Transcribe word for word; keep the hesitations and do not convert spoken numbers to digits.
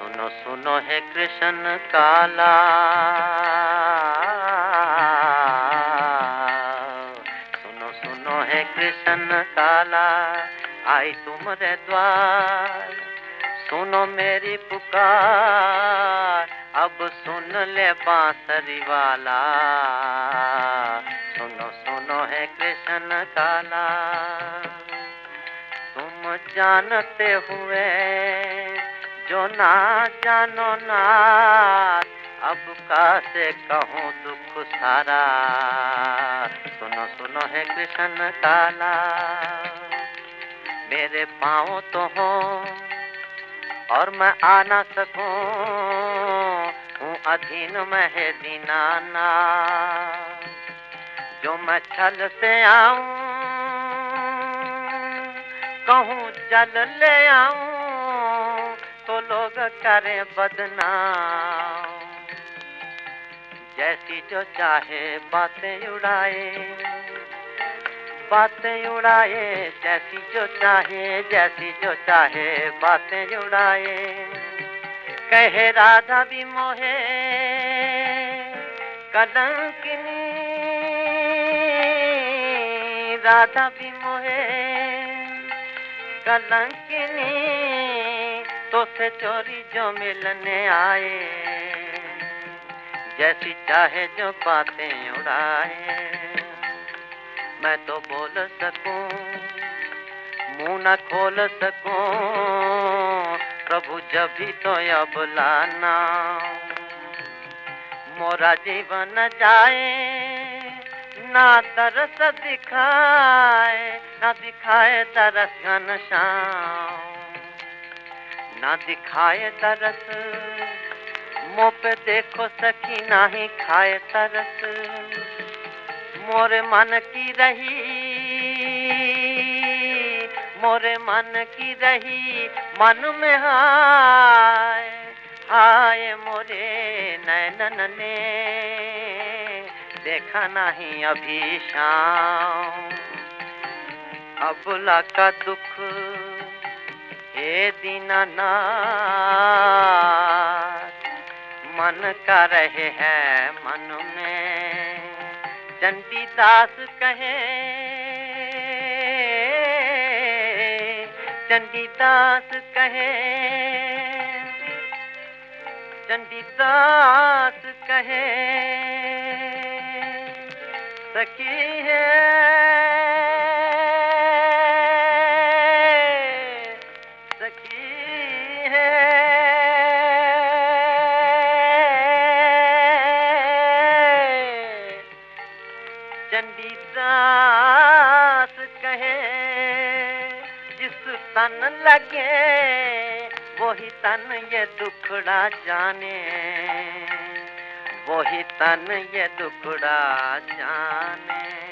सुनो सुनो है कृष्ण काला, सुनो सुनो है कृष्ण काला, आई तुम्हारे द्वार। सुनो मेरी पुकार, अब सुन ले बांसुरी वाला। सुनो सुनो है कृष्ण काला। तुम जानते हुए जो ना जानो नाथ, अब कैसे कहूँ दुख सारा। सुनो सुनो है कृष्ण काला। मेरे पाँव तो हो और मैं आ ना सकूं, हूँ अधीन में है दीनानाथ। जो मैं छल से आऊं, कहूँ जल ले आऊं, तो लोग करें बदनाम। जैसी जो चाहे बातें उड़ाए, बातें उड़ाए, जैसी जो चाहे, जैसी जो चाहे बातें उड़ाए। कहे राधा भी मोहे कलंकिनी, राधा भी मोहे कलंकिनी, तो से चोरी जो मिलने आए। जैसी चाहे जो बातें उड़ाए, मैं तो बोल सकूं, मुंह न खोल सकूं, प्रभु जब भी तो अब लाना। मोरा जीवन जाए, ना तरस दिखाए, ना दिखाए तरस घनश्याम, ना दिखाए तरस। मुँह पे देखो सखी नाही खाए तरस। मोरे मन की रही, मोरे मन की रही, मन में हाय हाय मोरे नैनन ने देखा नहीं अभी शाम। अबला का दुख हे दीनानाथ, मन का रहे है मन में। चंडीदास कहे, चंडीदास कहे, चंडीदास कहे, सखी है सखी है चंडीदास कहे। जिस तन लगे वही तन ये दुखड़ा जाने, वही तन ये दुखड़ा जाने।